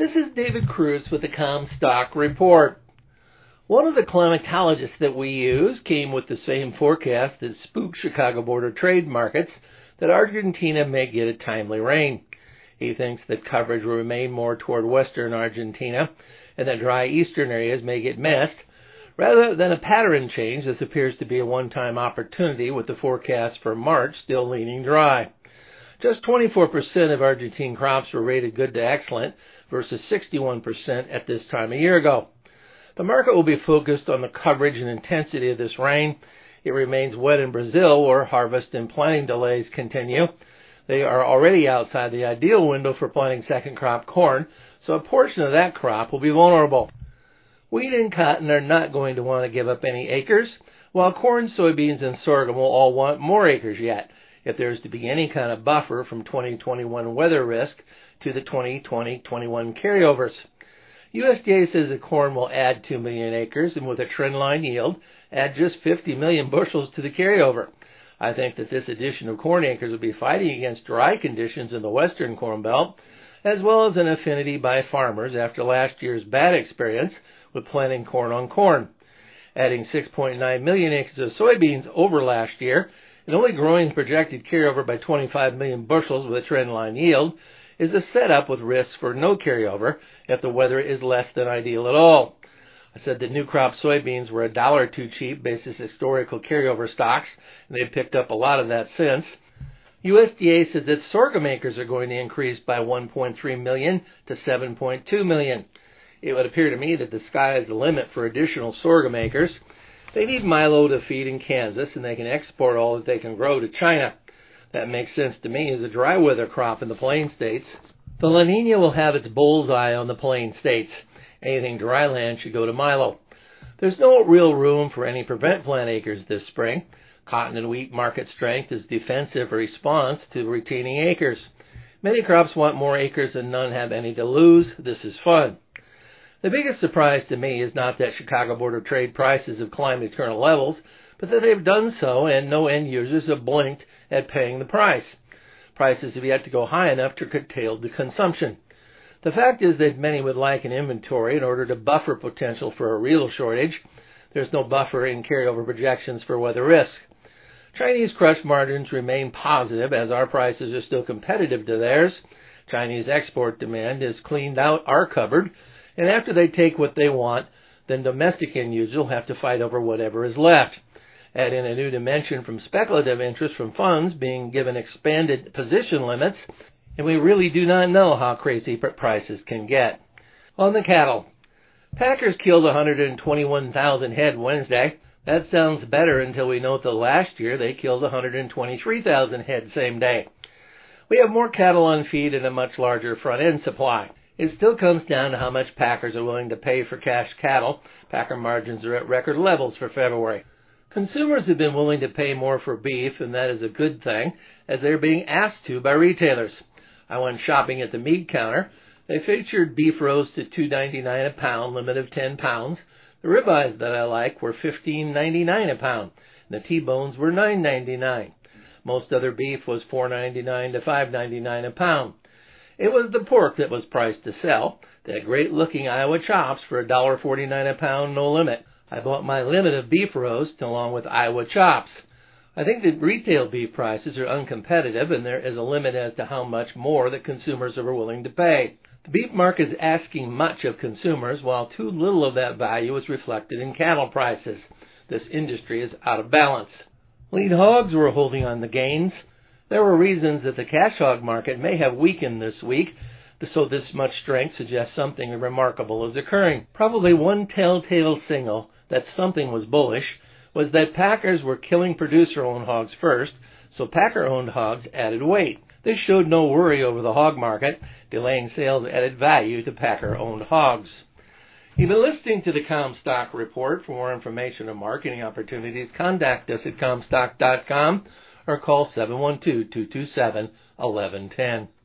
This is David Cruz with the Comstock Report. One of the climatologists that we use came with the same forecast that spooked Chicago Board of Trade markets, that Argentina may get a timely rain. He thinks that coverage will remain more toward western Argentina and that dry eastern areas may get missed. Rather than a pattern change, this appears to be a one-time opportunity, with the forecast for March still leaning dry. Just 24% of Argentine crops were rated good to excellent versus 61% at this time a year ago. The market will be focused on the coverage and intensity of this rain. It remains wet in Brazil, where harvest and planting delays continue. They are already outside the ideal window for planting second crop corn, so a portion of that crop will be vulnerable. Wheat and cotton are not going to want to give up any acres, while corn, soybeans, and sorghum will all want more acres yet, if there is to be any kind of buffer from 2021 weather risk to the 2020-21 carryovers. USDA says that corn will add 2 million acres, and with a trendline yield, add just 50 million bushels to the carryover. I think that this addition of corn acres will be fighting against dry conditions in the western Corn Belt, as well as an affinity by farmers after last year's bad experience with planting corn on corn. Adding 6.9 million acres of soybeans over last year and only growing the projected carryover by 25 million bushels with a trendline yield is a setup with risks for no carryover if the weather is less than ideal at all. I said that new crop soybeans were $1 too cheap basis historical carryover stocks, and they've picked up a lot of that since. USDA says that sorghum acres are going to increase by 1.3 million to 7.2 million. It would appear to me that the sky is the limit for additional sorghum acres. They need milo to feed in Kansas, and they can export all that they can grow to China. That makes sense to me as a dry weather crop in the Plain States. The La Nina will have its bullseye on the Plain States. Anything dry land should go to milo. There's no real room for any prevent plant acres this spring. Cotton and wheat market strength is defensive response to retaining acres. Many crops want more acres and none have any to lose. This is fun. The biggest surprise to me is not that Chicago Board of Trade prices have climbed to current levels, but that they've done so and no end users have blinked at paying the price. Prices have yet to go high enough to curtail the consumption. The fact is that many would like an inventory in order to buffer potential for a real shortage. There's no buffer in carryover projections for weather risk. Chinese crush margins remain positive as our prices are still competitive to theirs. Chinese export demand has cleaned out our cupboard, and after they take what they want, then domestic end users will have to fight over whatever is left. Add in a new dimension from speculative interest from funds being given expanded position limits, and we really do not know how crazy prices can get. On the cattle, packers killed 121,000 head Wednesday. That sounds better until we note that last year they killed 123,000 head same day. We have more cattle on feed and a much larger front-end supply. It still comes down to how much packers are willing to pay for cash cattle. Packer margins are at record levels for February. Consumers have been willing to pay more for beef, and that is a good thing, as they're being asked to by retailers. I went shopping at the meat counter. They featured beef roast at $2.99 a pound, limit of 10 pounds. The ribeyes that I like were $15.99 a pound, and the T-bones were $9.99. Most other beef was $4.99 to $5.99 a pound. It was the pork that was priced to sell. They had great-looking Iowa chops for $1.49 a pound, no limit. I bought my limit of beef roast along with Iowa chops. I think that retail beef prices are uncompetitive, and there is a limit as to how much more that consumers are willing to pay. The beef market is asking much of consumers, while too little of that value is reflected in cattle prices. This industry is out of balance. Lean hogs were holding on the gains. There were reasons that the cash hog market may have weakened this week, so this much strength suggests something remarkable is occurring. Probably one telltale signal that something was bullish was that packers were killing producer-owned hogs first, so packer-owned hogs added weight. This showed no worry over the hog market. Delaying sales added value to packer-owned hogs. You've been listening to the Comstock Report. For more information on marketing opportunities, contact us at Comstock.com or call 712-227-1110.